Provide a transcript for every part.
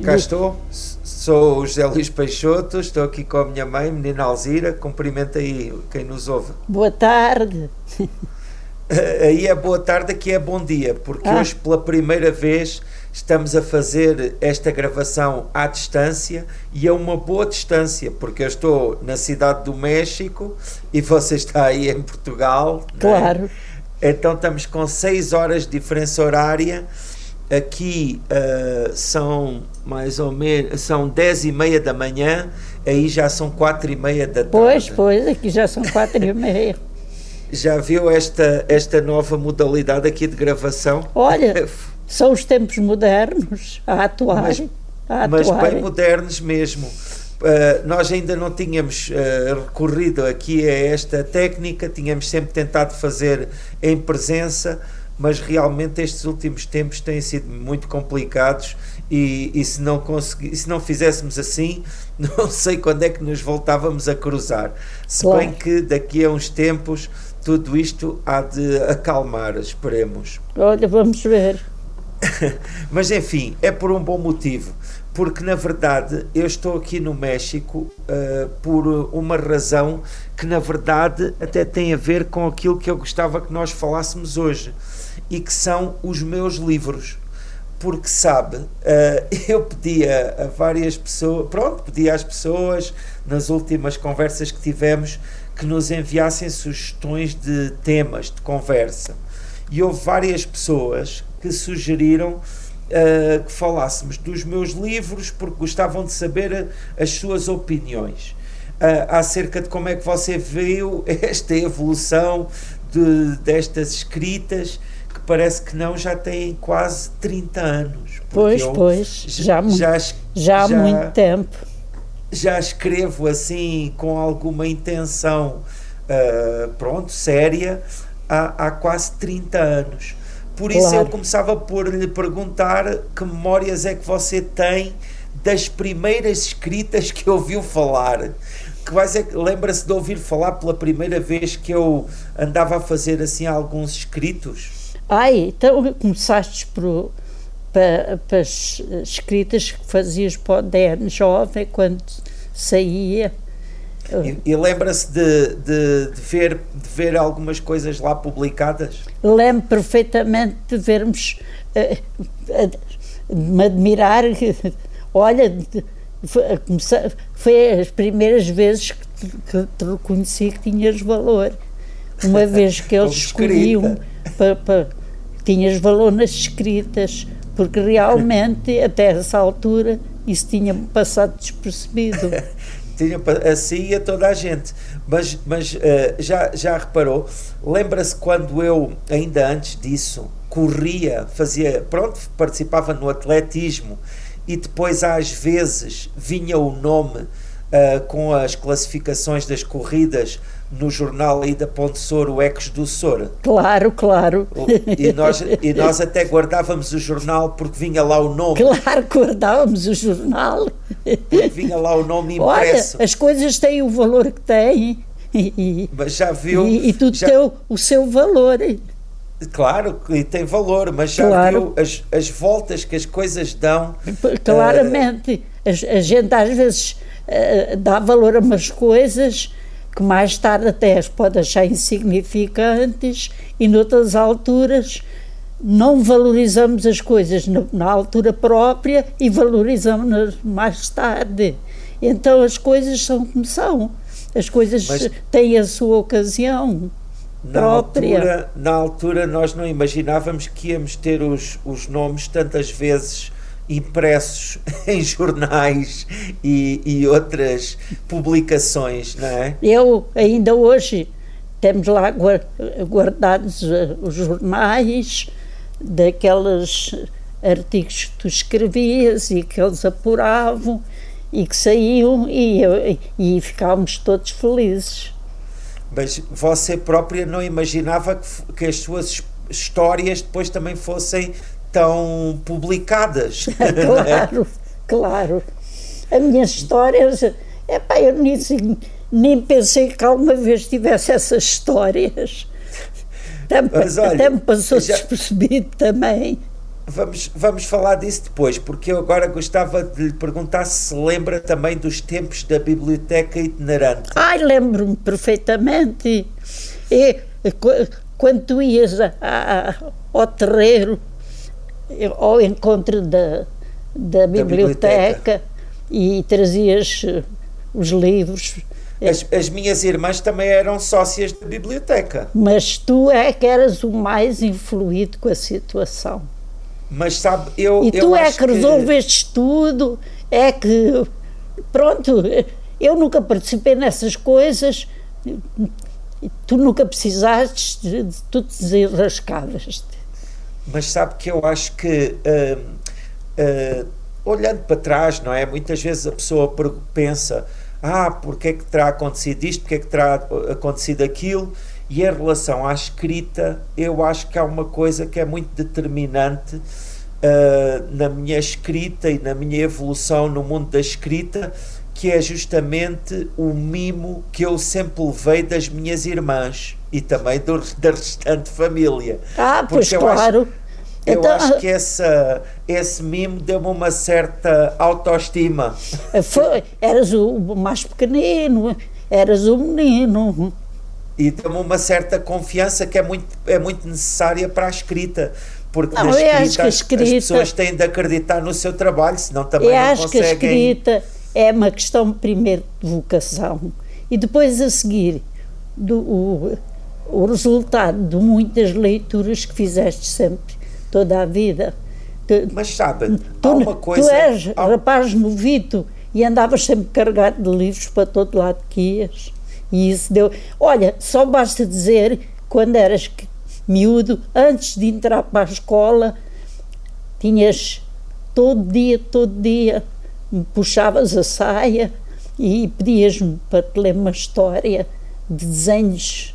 Cá estou, sou o José Luís Peixoto, estou aqui com a minha mãe, menina Alzira, cumprimenta aí quem nos ouve. Boa tarde. Aí é boa tarde, aqui é bom dia, porque hoje pela primeira vez estamos a fazer esta gravação à distância e a uma boa distância, porque eu estou na cidade do México e você está aí em Portugal. Claro. Então estamos com 6 horas de diferença horária. Aqui são mais ou menos, são 10h30 da manhã, aí já são 4h30 da tarde. Pois, aqui já são 4h30. Já viu esta nova modalidade aqui de gravação? Olha, são os tempos modernos a atuar. Mas bem modernos mesmo. Nós ainda não tínhamos recorrido aqui a esta técnica, tínhamos sempre tentado fazer em presença, mas realmente estes últimos tempos têm sido muito complicados e se não fizéssemos assim, não sei quando é que nos voltávamos a cruzar. Se claro. Bem que daqui a uns tempos tudo isto há de acalmar, esperemos. Olha, vamos ver. Mas enfim, é por um bom motivo, porque na verdade eu estou aqui no México por uma razão que na verdade até tem a ver com aquilo que eu gostava que nós falássemos hoje, e que são os meus livros. Porque sabe, eu pedia a várias pessoas, pedia às pessoas nas últimas conversas que tivemos que nos enviassem sugestões de temas de conversa, e houve várias pessoas que sugeriram que falássemos dos meus livros, porque gostavam de saber as suas opiniões acerca de como é que você viu esta evolução destas escritas, que parece que não, já têm quase 30 anos. Pois, já há muito tempo. Já escrevo assim com alguma intenção, séria, há quase 30 anos. Por isso eu começava por lhe perguntar que memórias é que você tem das primeiras escritas que ouviu falar. Lembra-se de ouvir falar pela primeira vez que eu andava a fazer assim alguns escritos? Então começaste para as escritas que fazias para o DN Jovem quando saía. E lembra-se de ver algumas coisas lá publicadas? Lembro perfeitamente de vermos, de me admirar. Olha, foi as primeiras vezes que te reconheci que tinhas valor. Uma vez que eles escolhiam tinhas valor nas escritas, porque realmente até essa altura isso tinha-me passado despercebido. Assim a toda a gente, mas já reparou, lembra-se quando eu, ainda antes disso, corria, participava no atletismo, e depois às vezes vinha o nome com as classificações das corridas no jornal aí da Ponte Sor, o Ecos do Sor. Claro. E nós até guardávamos o jornal porque vinha lá o nome. Claro, guardávamos o jornal. Porque vinha lá o nome impresso. Olha, as coisas têm o valor que têm. Mas já viu... E tudo tem o seu valor. Claro, e tem valor, mas já viu as voltas que as coisas dão. Claramente. A gente às vezes dá valor a umas coisas que mais tarde até as pode achar insignificantes, e noutras alturas não valorizamos as coisas na altura própria e valorizamos-nas mais tarde. Então as coisas são como são. As coisas têm a sua ocasião própria. Na altura nós não imaginávamos que íamos ter os nomes tantas vezes impressos em jornais e outras publicações, não é? Eu, ainda hoje, temos lá guardados os jornais daqueles artigos que tu escrevias e que eles apuravam e que saíam, e ficávamos todos felizes. Mas você própria não imaginava que as suas histórias depois também fossem tão publicadas? Claro. As minhas histórias, eu nem pensei que alguma vez tivesse essas histórias. Até me passou despercebido também. vamos falar disso depois, porque eu agora gostava de lhe perguntar se se lembra também dos tempos da biblioteca itinerante. Ai, lembro-me perfeitamente. E, quando tu ias ao terreiro, ao encontro da biblioteca e trazias os livros. As minhas irmãs também eram sócias da biblioteca. Mas tu é que eras o mais influído com a situação. Mas sabe, eu tu é acho que resolveste tudo, é que... Pronto, eu nunca participei nessas coisas, tu nunca precisaste, tu te desenrascavas. Mas sabe que eu acho que, olhando para trás, não é? Muitas vezes a pessoa pensa, porque é que terá acontecido isto, porque é que terá acontecido aquilo, e em relação à escrita, eu acho que há uma coisa que é muito determinante na minha escrita e na minha evolução no mundo da escrita, que é justamente o mimo que eu sempre levei das minhas irmãs e também da restante família. Pois claro. Eu acho que esse mimo deu-me uma certa autoestima. Eras o mais pequenino, eras o menino. E deu-me uma certa confiança que é muito necessária para a escrita. Porque na escrita as pessoas têm de acreditar no seu trabalho, senão também não conseguem... Eu acho que a escrita é uma questão primeiro de vocação e depois a seguir o resultado de muitas leituras que fizeste sempre, toda a vida. Mas sabe, há uma coisa... Tu és rapaz novito e andavas sempre carregado de livros para todo lado que ias. E isso deu... Olha, só basta dizer, quando eras miúdo, antes de entrar para a escola, tinhas todo dia, puxavas a saia e pedias-me para te ler uma história de desenhos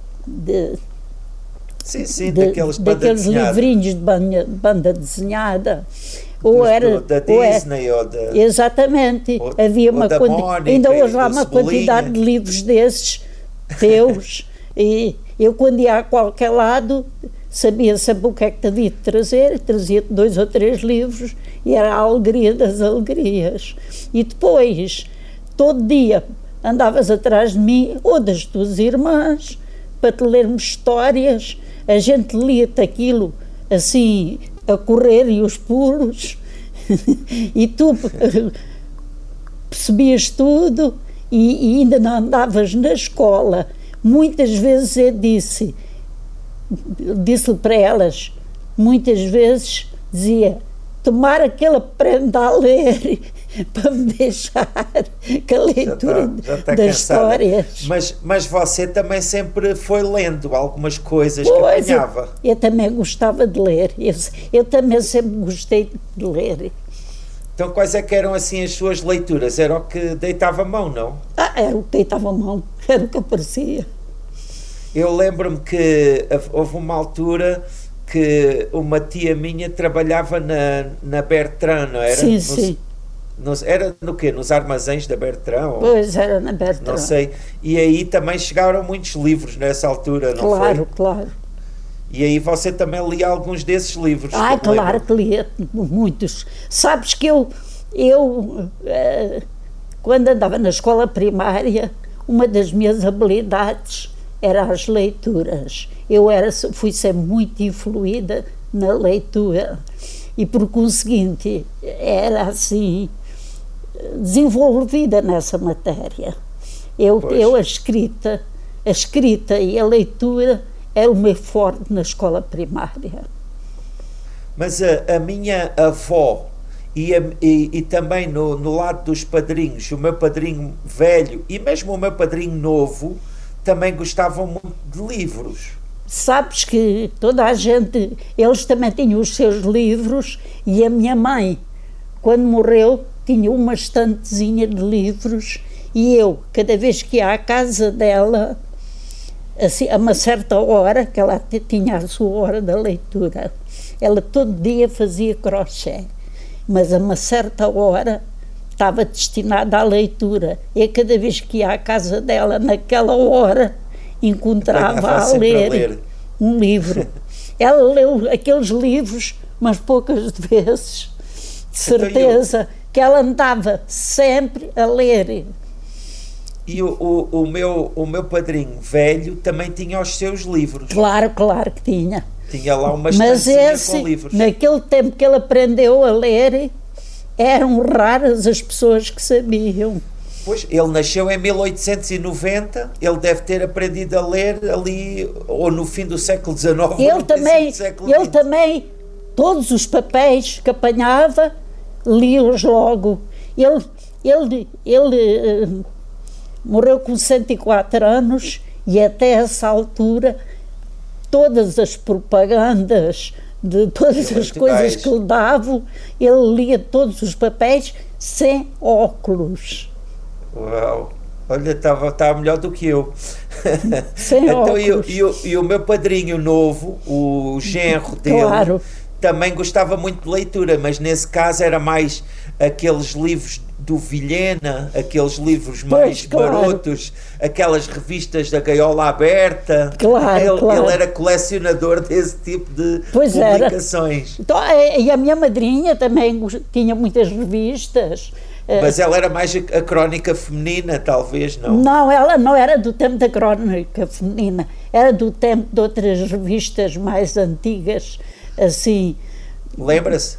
daqueles livrinhos de banda desenhada. Da Disney ou da... Exatamente. Havia uma ainda hoje há uma quantidade de livros desses teus e eu quando ia a qualquer lado sabia sempre o que é que te havia de trazer, trazia-te 2 ou 3 livros e era a alegria das alegrias. E depois, todo dia, andavas atrás de mim ou das tuas irmãs para te lermos histórias, a gente lia-te aquilo assim a correr e os pulos e tu percebias tudo e ainda não andavas na escola. Muitas vezes eu disse para elas, muitas vezes dizia, tomara que ele aprenda a ler para me deixar com a leitura das histórias. Mas você também sempre foi lendo algumas coisas que apanhava. Eu também gostava de ler, eu também sempre gostei de ler. Então quais é que eram assim as suas leituras? Era o que deitava a mão, não? Era o que deitava a mão, era o que aparecia. Eu lembro-me que houve uma altura que uma tia minha trabalhava na Bertrand, não era? Sim. Era no quê? Nos armazéns da Bertrand? Pois, era na Bertrand. Não sei. E aí também chegaram muitos livros nessa altura, não foi? Claro. E aí você também lia alguns desses livros? Claro que lia, muitos. Sabes que eu quando andava na escola primária, uma das minhas habilidades era as leituras. Fui sempre muito influída na leitura e por conseguinte era assim desenvolvida nessa matéria. A escrita e a leitura era o meu forte na escola primária. Mas a minha avó e também no lado dos padrinhos, o meu padrinho velho e mesmo o meu padrinho novo também gostavam muito de livros. Sabes que toda a gente, eles também tinham os seus livros e a minha mãe, quando morreu, tinha uma estantezinha de livros e eu, cada vez que ia à casa dela, assim, a uma certa hora, que ela tinha a sua hora da leitura, ela todo dia fazia crochê, mas a uma certa hora estava destinada à leitura. E cada vez que ia à casa dela, naquela hora, encontrava a ler um livro. Ela leu aqueles livros umas poucas vezes, de certeza, que ela andava sempre a ler. E o meu padrinho velho também tinha os seus livros. Claro que tinha. Tinha lá uma Mas estancinha com livros. naquele tempo que ele aprendeu a ler, eram raras as pessoas que sabiam. Pois, ele nasceu em 1890, ele deve ter aprendido a ler ali, ou no fim do século XIX, Ele também, todos os papéis que apanhava, lia-os logo. Ele morreu com 104 anos e até essa altura todas as propagandas de todas as coisas que lhe davam, ele lia todos os papéis sem óculos. Uau! Olha, estava melhor do que eu. Sem então, óculos. e o meu padrinho novo, o genro dele, Claro. também gostava muito de leitura, mas nesse caso era mais aqueles livros do Vilhena, aqueles livros mais barotos, aquelas revistas da Gaiola Aberta. Ele era colecionador desse tipo de publicações. Então, e a minha madrinha também tinha muitas revistas. Mas ela era mais a crónica feminina, talvez, não? Não, ela não era do tempo da crónica feminina, era do tempo de outras revistas mais antigas, assim. Lembra-se?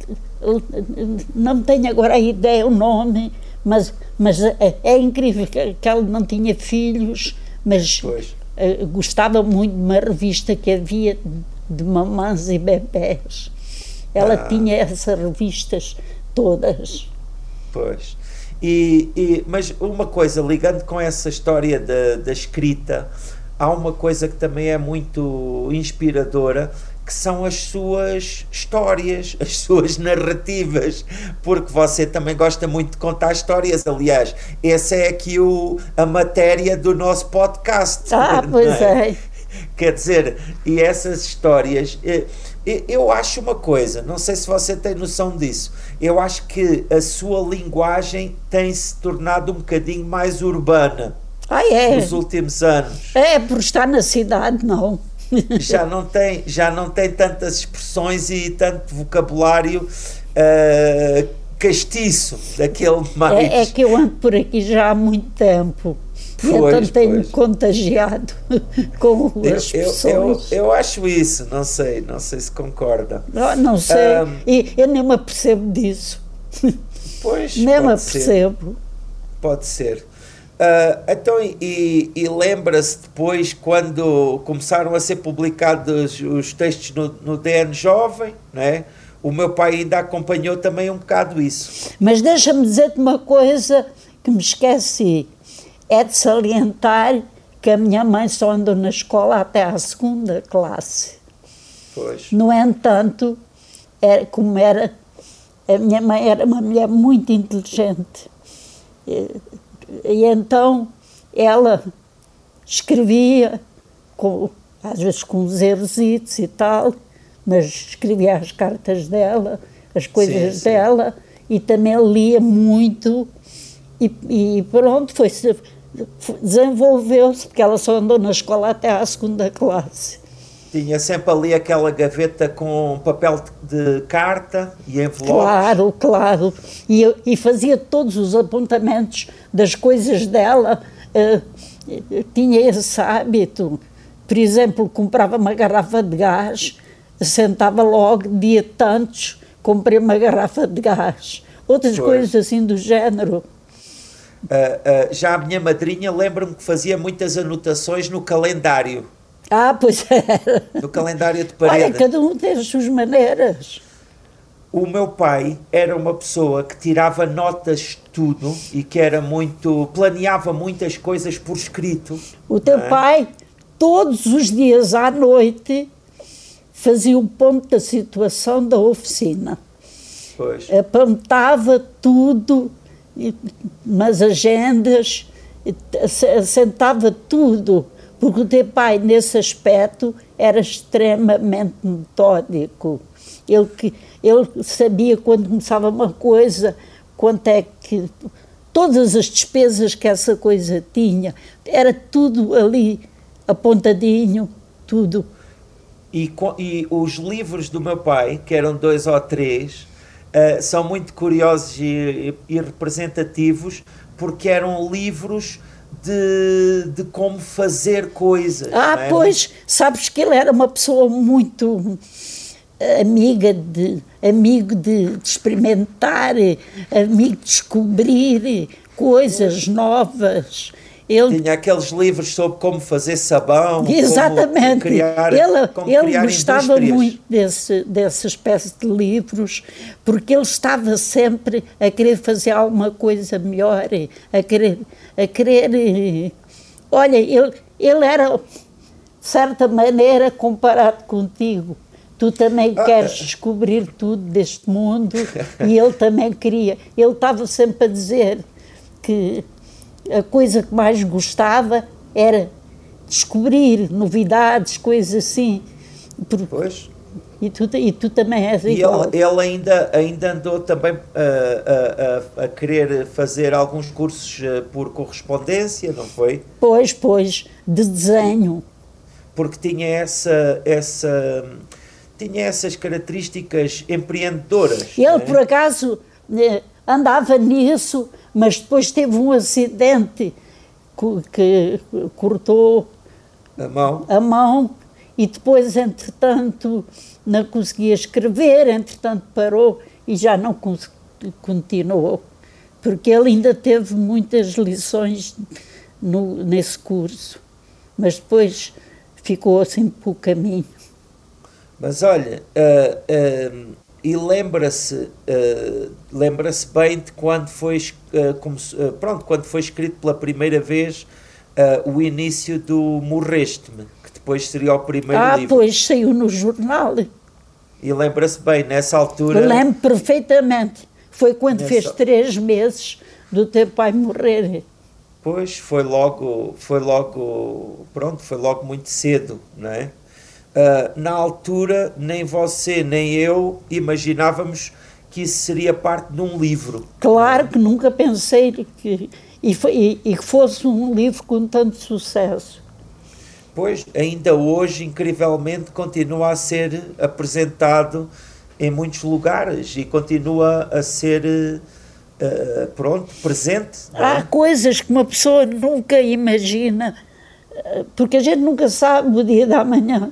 Não tenho agora a ideia, o nome, mas é incrível que ela não tinha filhos, mas gostava muito de uma revista que havia de mamãs e bebés. Ela tinha essas revistas todas. Pois. Mas uma coisa, ligando com essa história da escrita, há uma coisa que também é muito inspiradora, que são as suas histórias, as suas narrativas, porque você também gosta muito de contar histórias. Aliás, essa é aqui a matéria do nosso podcast. Pois é. Quer dizer, e essas histórias, eu acho uma coisa, não sei se você tem noção disso, eu acho que a sua linguagem tem-se tornado um bocadinho mais urbana nos últimos anos. Por estar na cidade, não. Já não tem tantas expressões e tanto vocabulário castiço, daquele mais... É que eu ando por aqui já há muito tempo. Então tenho contagiado com as pessoas. Eu acho isso, não sei se concorda. Não sei, e eu nem me apercebo disso. Pois, nem me apercebo. Pode ser. Então, e lembra-se depois, quando começaram a ser publicados os textos no DN Jovem, não é? O meu pai ainda acompanhou também um bocado isso. Mas deixa-me dizer-te uma coisa que me esqueci. É de salientar que a minha mãe só andou na escola até à 2ª classe. Pois. No entanto, a minha mãe era uma mulher muito inteligente. E então ela escrevia, às vezes com uns errositos e tal, mas escrevia as cartas dela, as coisas dela, e também lia muito, e pronto, desenvolveu-se, porque ela só andou na escola até à 2ª classe. Tinha sempre ali aquela gaveta com papel de carta e envelopes. Claro. E fazia todos os apontamentos das coisas dela. Tinha esse hábito. Por exemplo, comprava uma garrafa de gás, sentava logo, dia tantos, comprei uma garrafa de gás. Outras coisas assim do género. Já a minha madrinha, lembro-me que fazia muitas anotações no calendário. Pois era. No calendário de parede. Olha, cada um tem as suas maneiras. O meu pai era uma pessoa que tirava notas de tudo e que planeava muitas coisas por escrito. O teu pai, todos os dias à noite, fazia um ponto da situação da oficina. Pois. Apontava tudo nas agendas, assentava tudo. Porque o teu pai, nesse aspecto, era extremamente metódico. Ele sabia quando começava uma coisa, quanto é que... Todas as despesas que essa coisa tinha, era tudo ali, apontadinho, tudo. e os livros do meu pai, que eram 2 ou 3, são muito curiosos e representativos, porque eram livros de como fazer coisas. Ah, não é? pois, sabes que ele era uma pessoa muito amigo de experimentar, amigo de descobrir coisas novas. Ele, Tinha aqueles livros sobre como fazer sabão, exatamente, como ele criar gostava indústrias. muito dessa espécie de livros, porque ele estava sempre a querer fazer alguma coisa melhor, a querer. Olha, ele era, de certa maneira, comparado contigo. Tu também queres descobrir tudo deste mundo, e ele também queria. Ele estava sempre a dizer que a coisa que mais gostava era descobrir novidades, coisas assim. Pois. E tu também és E igual. ele ainda andou também a querer fazer alguns cursos por correspondência, não foi? Pois, de desenho. Porque tinha tinha essas características empreendedoras. Ele, não é? por acaso, andava nisso, mas depois teve um acidente que cortou A mão. e depois, entretanto, não conseguia escrever, entretanto parou e já não continuou, porque ele ainda teve muitas lições nesse curso, mas depois ficou assim pelo caminho. Mas olha, e lembra-se bem de quando foi, quando foi escrito pela primeira vez o início do Morreste-me, que depois seria o primeiro livro. Pois, saiu no jornal. E lembra-se bem, nessa altura... Lembro perfeitamente. Foi quando fez 3 meses do teu pai morrer. Pois, foi logo muito cedo, não é? Na altura, nem você nem eu imaginávamos que isso seria parte de um livro. Claro que nunca pensei que fosse um livro com tanto sucesso. Pois, ainda hoje, incrivelmente, continua a ser apresentado em muitos lugares e continua a ser, presente. Não é? Há coisas que uma pessoa nunca imagina, porque a gente nunca sabe o dia da manhã.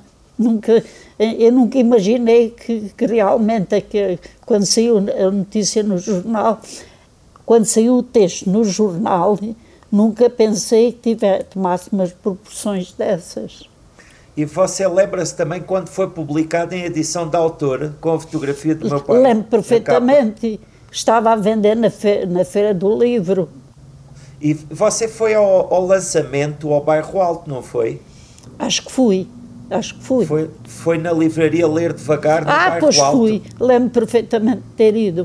Eu nunca imaginei que realmente, quando saiu a notícia no jornal, quando saiu o texto no jornal, nunca pensei que tomasse umas proporções dessas. E você lembra-se também quando foi publicado em edição da autora, com a fotografia do meu pai? Lembro perfeitamente. Estava a vender na Feira do Livro. E você foi ao lançamento ao Bairro Alto, não foi? Acho que fui. Foi na livraria Ler Devagar, no Bairro Alto. Pois fui. Lembro perfeitamente de ter ido.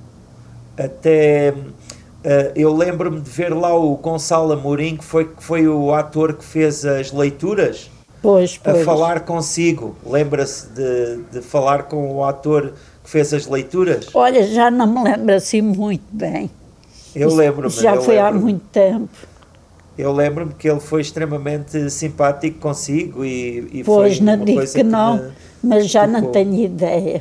Até eu lembro-me de ver lá o Gonçalo Amorim, que foi o ator que fez as leituras, Pois. a falar consigo. Lembra-se de falar com o ator que fez as leituras? Olha, já não me lembro assim muito bem. Eu lembro-me. Já foi há muito tempo. Eu lembro-me que ele foi extremamente simpático consigo e pois, foi não uma digo coisa que não, mas já tocou. não tenho ideia.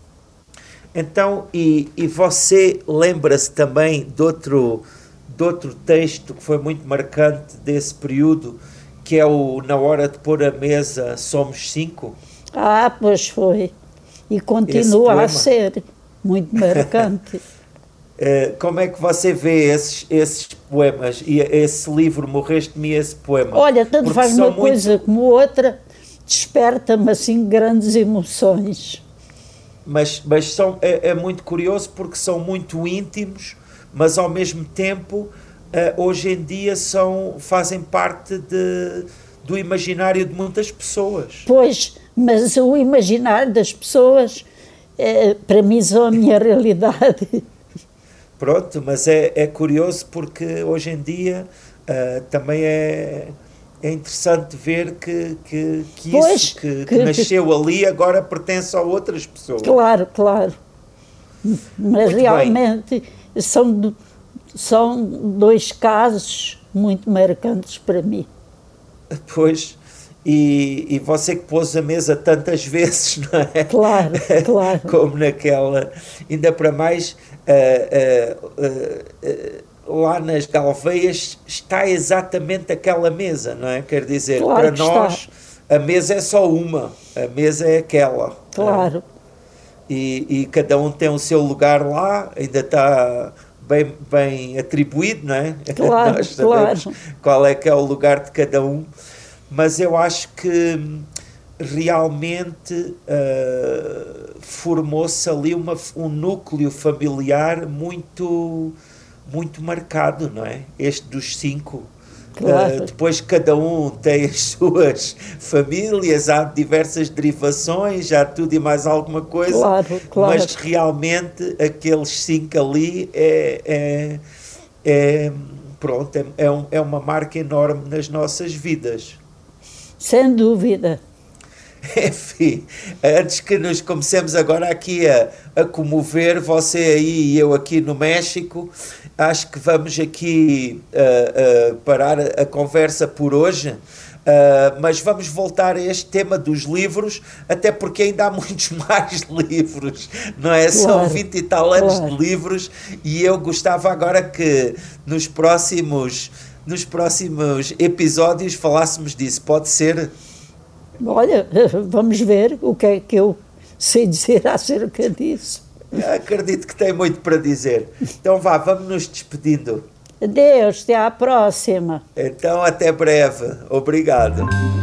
Então, e você lembra-se também de outro texto que foi muito marcante desse período, que é o Na Hora de Pôr a Mesa Somos 5? Pois foi. E continua a ser muito marcante. Como é que você vê esses poemas e esse livro Morreste-me e esse poema? Olha, tanto faz uma coisa como outra, desperta-me assim grandes emoções. Mas é muito curioso porque são muito íntimos, mas ao mesmo tempo hoje em dia fazem parte do imaginário de muitas pessoas. Pois, mas o imaginário das pessoas para mim são a minha realidade. Pronto, mas é curioso porque hoje em dia também é interessante ver que isso que nasceu ali agora pertence a outras pessoas. Claro. Mas muito realmente são 2 casos muito marcantes para mim. Pois, e você que pôs a mesa tantas vezes, não é? Claro, claro. Como naquela, ainda para mais, lá nas Galveias está exatamente aquela mesa, não é? Quer dizer, Claro para que nós a mesa é só uma, a mesa é aquela. Claro. E cada um tem o seu lugar lá, ainda está bem atribuído, não é? Claro, Nós sabemos qual é que é o lugar de cada um, mas eu acho que realmente formou-se ali um núcleo familiar muito marcado, não é? Este dos 5. Claro. Depois cada um tem as suas famílias, há diversas derivações, há tudo e mais alguma coisa, Claro. mas realmente aqueles 5 ali pronto, é uma marca enorme nas nossas vidas. Sem dúvida. Enfim, antes que nos comecemos agora aqui a comover, você aí e eu aqui no México, acho que vamos aqui parar a conversa por hoje, mas vamos voltar a este tema dos livros, até porque ainda há muitos mais livros, não é? Claro, são 20 e tal anos de livros, e eu gostava agora que nos próximos episódios falássemos disso, pode ser? Olha, vamos ver o que é que eu sei dizer acerca disso. Acredito que tem muito para dizer. Então vamos nos despedindo. Adeus, até à próxima. Então até breve. Obrigado.